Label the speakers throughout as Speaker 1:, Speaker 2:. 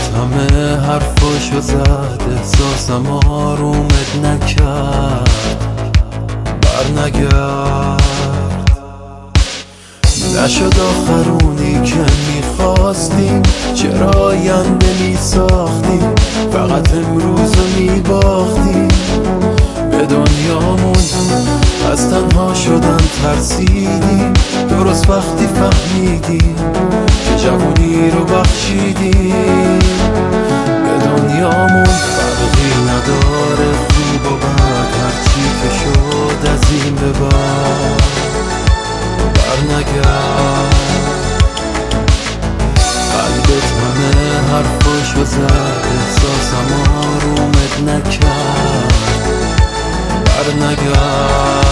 Speaker 1: همه حرفاشو زد، احساسم آرومت نکرد. برنگرد، نشد آخرونی که میخواستیم. چرا آینده میساختیم، فقط امروز رو میباختیم. به دنیامون از تنها شدن ترسیدیم، درست وقتی فهمیدیم که جوانی رو بخشیدیم. به دنیامون فرقی نداره خوب و بد، هرچی که شد از این به بعد. برنگرد، قلبت همه حرفاشو زد، احساسم آرومت نکرد. برنگرد،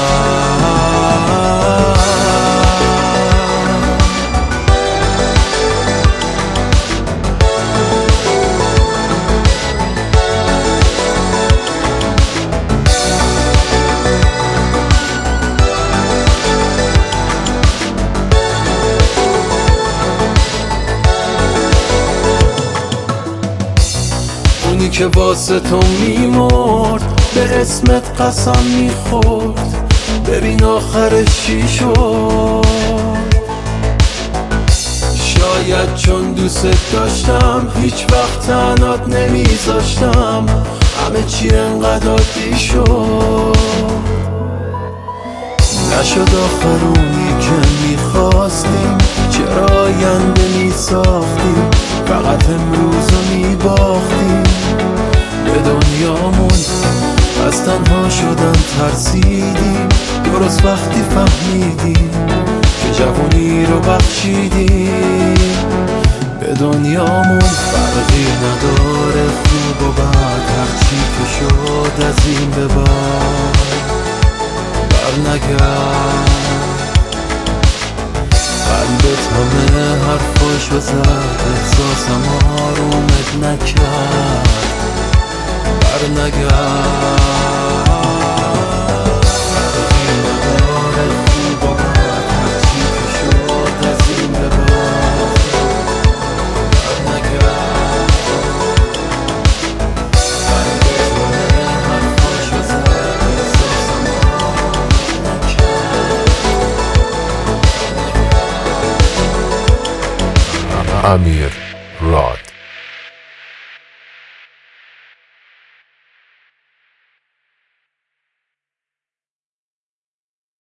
Speaker 1: اونی که واسه تو میمرد، به اسمت قسم میخورد. ببین آخرش چی شد. شاید چون دوست داشتم هیچ وقت تنهات نمیذاشتم، همه چی انقدر عادی شد. نشد آخرونی که میخواستیم، چرا آینده میساختیم، فقط امروز رو میباختیم. به دنیامون از تنها شدن ترسیدیم، درست وقتی فهمیدیم که جوانی رو بخشیدیم. به دنیامون فرقی نداره خوب و بد، هرچی که شد از این به بعد. برنگرد، قلبت همه حرفاشو زد، احساسم آرومت نکرد. برنگرد، فرقی نداره خوب و بد، هرچی که شد از این به بعد. برنگرد، قلبت همه حرفاشو زد، احساسم آرومت نکرد.
Speaker 2: امیر راد.